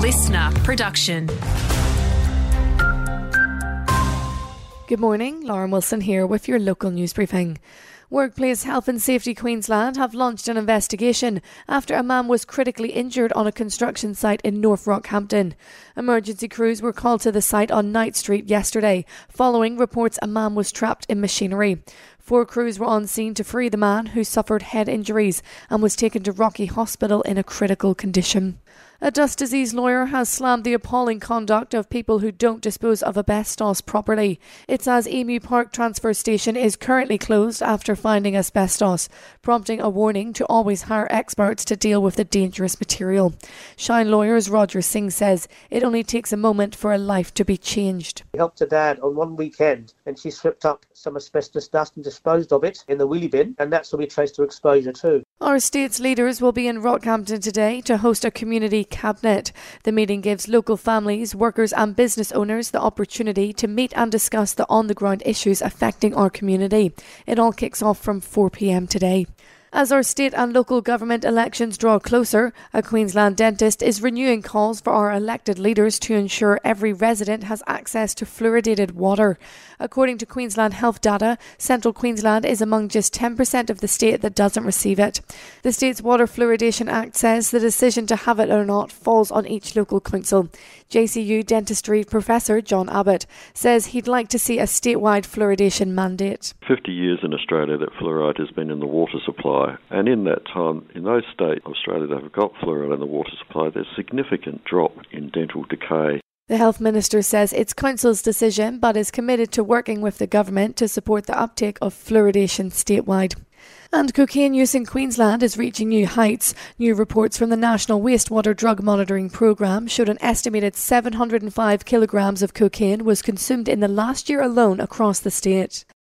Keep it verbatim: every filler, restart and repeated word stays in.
listener production. Good morning, Lauren Wilson here with your local news briefing. Workplace Health and Safety Queensland have launched an investigation after a man was critically injured on a construction site in North Rockhampton. Emergency crews were called to the site on Knight Street yesterday, following reports a man was trapped in machinery. Four crews were on scene to free the man, who suffered head injuries and was taken to Rocky Hospital in a critical condition. A dust disease lawyer has slammed the appalling conduct of people who don't dispose of asbestos properly. It says Emu Park Transfer Station is currently closed after finding asbestos, prompting a warning to always hire experts to deal with the dangerous material. Shine Lawyers Roger Singh says it only takes a moment for a life to be changed. We helped her dad on one weekend and she slipped up some asbestos dust and disposed of it in the wheelie bin, and that's where we traced her exposure to. Our state's leaders will be in Rockhampton today to host a community cabinet. The meeting gives local families, workers and business owners the opportunity to meet and discuss the on-the-ground issues affecting our community. It all kicks off from four p m today. As our state and local government elections draw closer, a Queensland dentist is renewing calls for our elected leaders to ensure every resident has access to fluoridated water. According to Queensland Health data, Central Queensland is among just ten percent of the state that doesn't receive it. The state's Water Fluoridation Act says the decision to have it or not falls on each local council. J C U dentistry professor John Abbott says he'd like to see a statewide fluoridation mandate. fifty years in Australia that fluoride has been in the water supply, and in that time, in those states of Australia that have got fluoride in the water supply, there's a significant drop in dental decay. The Health Minister says it's Council's decision, but is committed to working with the government to support the uptake of fluoridation statewide. And cocaine use in Queensland is reaching new heights. New reports from the National Wastewater Drug Monitoring Programme showed an estimated seven hundred five kilograms of cocaine was consumed in the last year alone across the state.